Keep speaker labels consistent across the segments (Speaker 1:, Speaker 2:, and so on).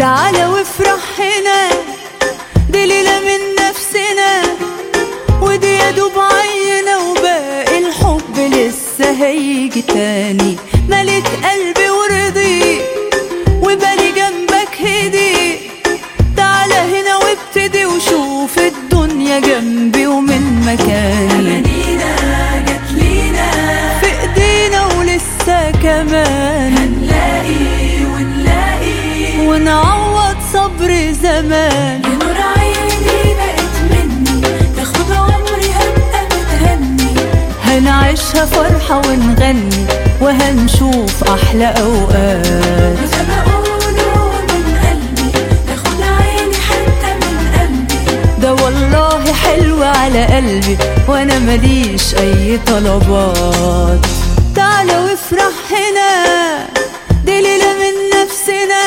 Speaker 1: تعالى وافرح هنا، دي ليلة من نفسنا، ودي يا دوب عينة وباقي الحب لسه هيجي تاني. مليت قلبي ورضي وبالي جنبك هدي، تعالى هنا وابتدي وشوف الدنيا جنبي ومن مكاني.
Speaker 2: أمانينا جت لينا
Speaker 1: في ايدينا ولسه كمان
Speaker 2: هنلاقي ونلاقي
Speaker 1: ونعوض صبر زمان.
Speaker 2: يا نور عيني بقت مني، تاخد عمري هبقى متهني،
Speaker 1: هنعيشها فرحة ونغني وهنشوف أحلى أوقات.
Speaker 2: وزي ما بقوله من قلبي، تاخد عيني حتى من قلبي،
Speaker 1: ده والله حلو على قلبي وأنا ماليش أي طلبات. تعالى وافرح هنا، دي ليلة من نفسنا.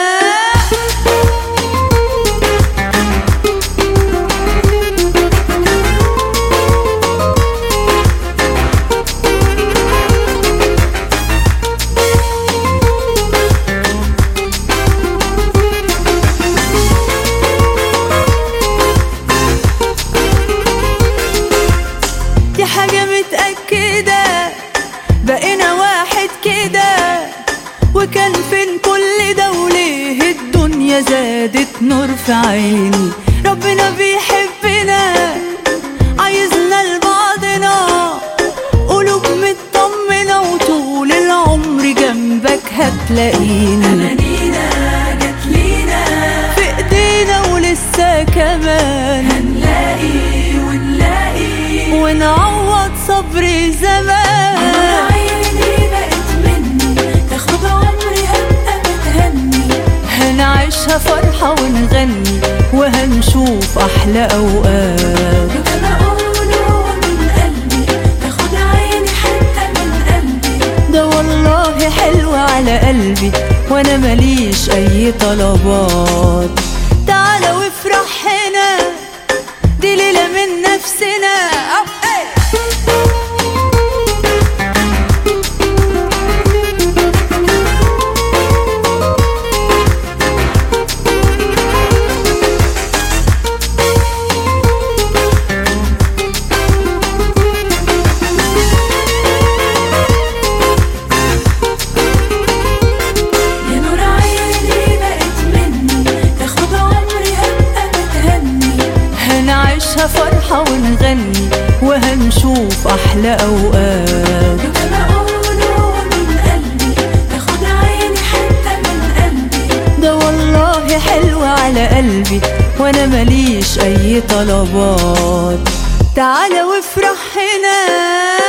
Speaker 1: دي حاجة متأكدة، بقينا واحد كده، وكان فين كل ده وليه الدنيا زادت نور في عيني. ربنا بيحبنا عايزنا لبعضنا، قلوب مطمنة وطول العمر جنبك هتلاقيني.
Speaker 2: أمانينا جت لينا
Speaker 1: في ايدينا ولسه كمان
Speaker 2: هنلاقي ونلاقي،
Speaker 1: ونعوض صبر زمان.
Speaker 2: عيني بقت مني، تاخد عمري هبقى متهني،
Speaker 1: هنعيشها فرحة ونغني وهنشوف أحلى أوقات.
Speaker 2: وده بقوله من قلبي، تاخد عيني حتى من قلبي،
Speaker 1: ده والله حلو على قلبي وأنا ماليش أي طلبات. تعالى وافرح هنا، دي ليلة من نفسنا.
Speaker 2: يا نور عيني بقت مني، تاخد عمري هبقى متهني،
Speaker 1: هنعيشها فرحة ونغني وهنشوف أحلى أوقات.
Speaker 2: وده بقوله من قلبي، تاخد عيني حتى من قلبي،
Speaker 1: ده والله حلو على قلبي وأنا ماليش أي طلبات. تعالى وافرح هنا.